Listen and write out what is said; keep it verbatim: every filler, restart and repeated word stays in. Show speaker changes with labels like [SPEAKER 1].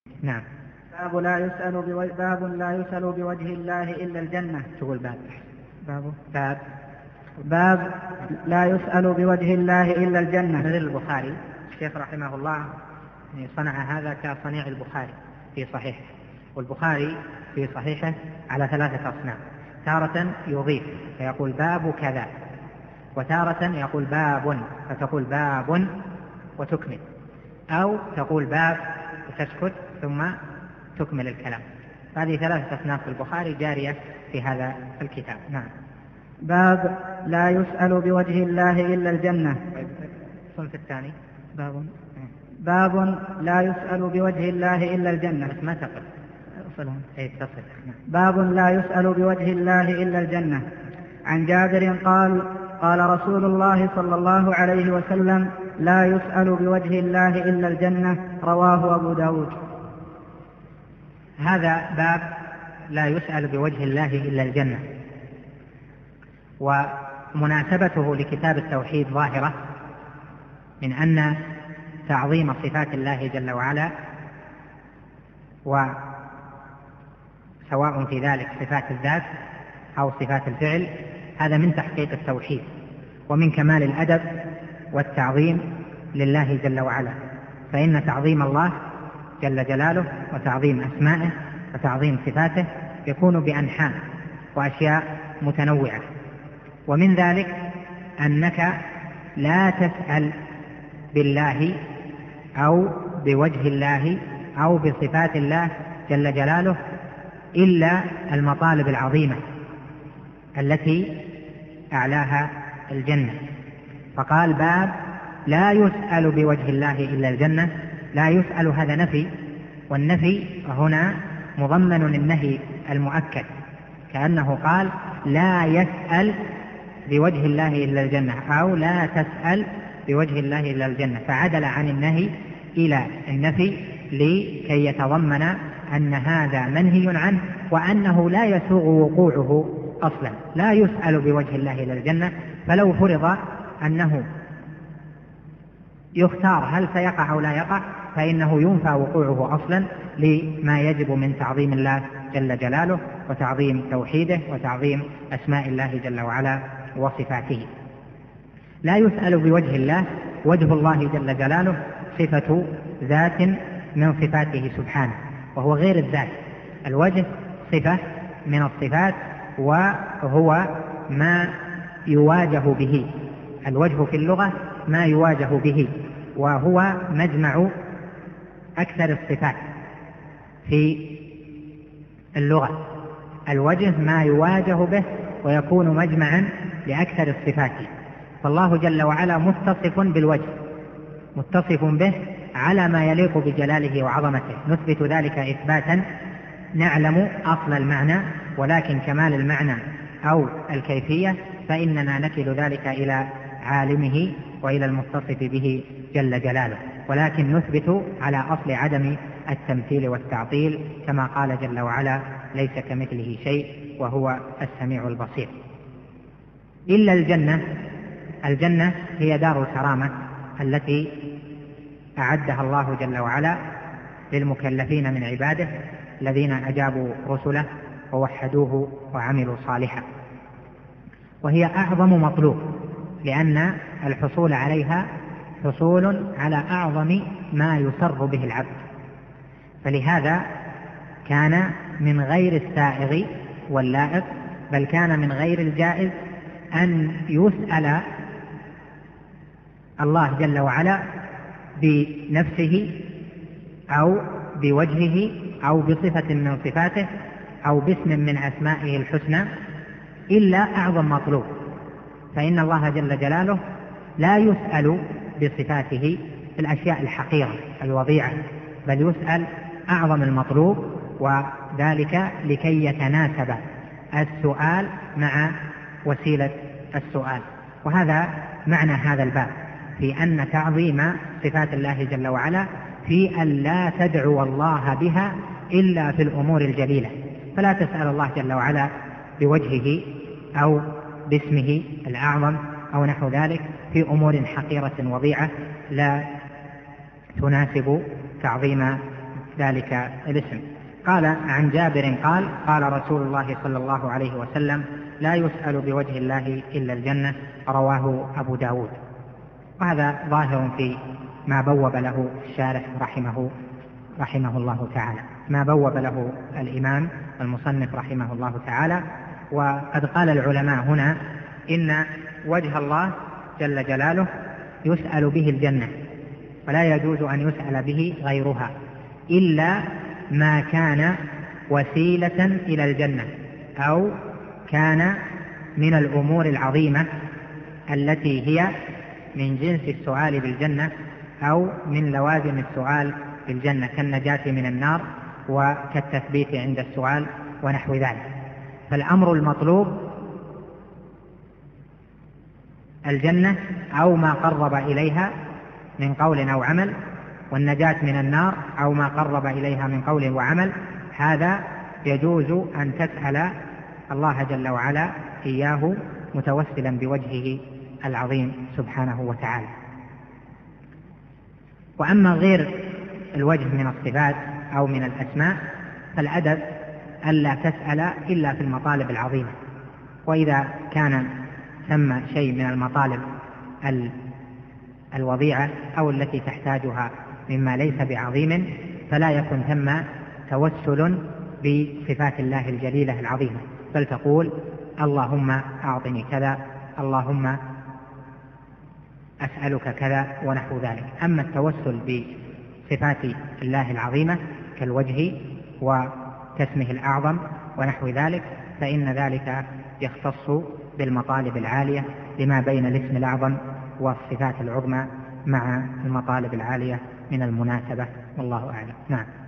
[SPEAKER 1] نعم.
[SPEAKER 2] باب لا يسأل بوجه باب لا يسأل بوجه الله إلا الجنة.
[SPEAKER 1] تقول باب
[SPEAKER 2] باب
[SPEAKER 1] باب
[SPEAKER 2] باب لا يسأل بوجه الله إلا الجنة.
[SPEAKER 1] مثل البخاري الشيخ رحمه الله صنع هذا كصنيع البخاري في صحيحه، والبخاري في صحيحه على ثلاثة أصناف، تارة يضيف فيقول باب كذا، وتارة يقول باب فتقول باب وتكمل، أو تقول باب وتسكت ثم تكمل الكلام. هذه ثلاثة أصناف في البخاري جارية في هذا الكتاب. نعم.
[SPEAKER 2] باب لا يسأل بوجه الله إلا الجنة.
[SPEAKER 1] الصنف الثاني
[SPEAKER 2] باب باب لا يسأل بوجه الله إلا الجنة.
[SPEAKER 1] بس ما تقل
[SPEAKER 2] صلهم.
[SPEAKER 1] أي تصل.
[SPEAKER 2] باب لا يسأل بوجه الله إلا الجنة. عن جابر قال قال رسول الله صلى الله عليه وسلم لا يسأل بوجه الله إلا الجنة. رواه أبو داود.
[SPEAKER 1] هذا باب لا يسأل بوجه الله إلا الجنة، ومناسبته لكتاب التوحيد ظاهرة من أن تعظيم صفات الله جل وعلا، وسواء في ذلك صفات الذات أو صفات الفعل، هذا من تحقيق التوحيد ومن كمال الأدب والتعظيم لله جل وعلا. فإن تعظيم الله جل جلاله وتعظيم أسمائه وتعظيم صفاته يكون بأنحاء وأشياء متنوعة، ومن ذلك أنك لا تسأل بالله أو بوجه الله أو بصفات الله جل جلاله إلا المطالب العظيمة التي أعلاها الجنة. فقال باب لا يسأل بوجه الله إلا الجنة. لا يسأل هذا نفي، والنفي هنا مضمن النهي المؤكد، كأنه قال لا يسأل بوجه الله إلا الجنة أو لا تسأل بوجه الله إلا الجنة، فعدل عن النهي إلى النفي لكي يتضمن أن هذا منهي عنه وأنه لا يسوغ وقوعه أصلا. لا يسأل بوجه الله إلا الجنة، فلو فرض أنه يختار هل سيقع أو لا يقع فإنه ينفى وقوعه أصلا لما يجب من تعظيم الله جل جلاله وتعظيم توحيده وتعظيم أسماء الله جل وعلا وصفاته. لا يسأل بوجه الله، وجه الله جل جلاله صفة ذات من صفاته سبحانه، وهو غير الذات. الوجه صفة من الصفات، وهو ما يواجه به. الوجه في اللغة ما يواجه به، وهو مجمع أكثر الصفات في اللغة. الوجه ما يواجه به ويكون مجمعا لأكثر الصفات. فالله جل وعلا متصف بالوجه، متصف به على ما يليق بجلاله وعظمته. نثبت ذلك إثباتا نعلم أصل المعنى، ولكن كمال المعنى أو الكيفية فإننا نكل ذلك إلى عالمه وإلى المتصف به جل جلاله، ولكن نثبت على أصل عدم التمثيل والتعطيل، كما قال جل وعلا ليس كمثله شيء وهو السميع البصير. إلا الجنة. الجنة هي دار الكرامة التي أعدها الله جل وعلا للمكلفين من عباده الذين أجابوا رسله ووحدوه وعملوا صالحا، وهي أعظم مطلوب، لأن الحصول عليها حصول على أعظم ما يسر به العبد. فلهذا كان من غير السائغ واللائق، بل كان من غير الجائز أن يسأل الله جل وعلا بنفسه أو بوجهه أو بصفة من صفاته أو باسم من أسمائه الحسنى إلا أعظم مطلوب. فإن الله جل جلاله لا يسأل بصفاته في الأشياء الحقيرة الوضيعة، بل يسأل أعظم المطلوب، وذلك لكي يتناسب السؤال مع وسيلة السؤال. وهذا معنى هذا الباب في أن تعظيم صفات الله جل وعلا في أن لا تدعو الله بها إلا في الأمور الجليلة. فلا تسأل الله جل وعلا بوجهه أو باسمه الأعظم أو نحو ذلك في أمور حقيرة وضيعة لا تناسب تعظيم ذلك الاسم. قال عن جابر قال قال رسول الله صلى الله عليه وسلم لا يسأل بوجه الله إلا الجنة، رواه أبو داود. وهذا ظاهر في ما بوب له الشارح رحمه, رحمه الله تعالى، ما بوب له الإمام المصنف رحمه الله تعالى. وقد قال العلماء هنا إن وجه الله جل جلاله يسأل به الجنة، ولا يجوز أن يسأل به غيرها إلا ما كان وسيلة إلى الجنة أو كان من الأمور العظيمة التي هي من جنس السؤال بالجنة أو من لوازم السؤال بالجنة، كالنجاة من النار وكالتثبيت عند السؤال ونحو ذلك. فالأمر المطلوب الجنة أو ما قرب إليها من قول أو عمل، والنجاة من النار أو ما قرب إليها من قول وعمل. هذا يجوز أن تسأل الله جل وعلا إياه متوسلا بوجهه العظيم سبحانه وتعالى. وأما غير الوجه من الصفات أو من الأسماء فالأدب ألا تسأل إلا في المطالب العظيمة، وإذا كان ثم شيء من المطالب الوضيعة أو التي تحتاجها مما ليس بعظيم فلا يكن ثم توسل بصفات الله الجليلة العظيمة، بل تقول اللهم أعطني كذا، اللهم أسألك كذا ونحو ذلك. أما التوسل بصفات الله العظيمة كالوجه وكاسمه الأعظم ونحو ذلك فإن ذلك يختص بالمطالب العالية لما بين الاسم الأعظم والصفات العظمى مع المطالب العالية من المناسبة، والله أعلم. نعم.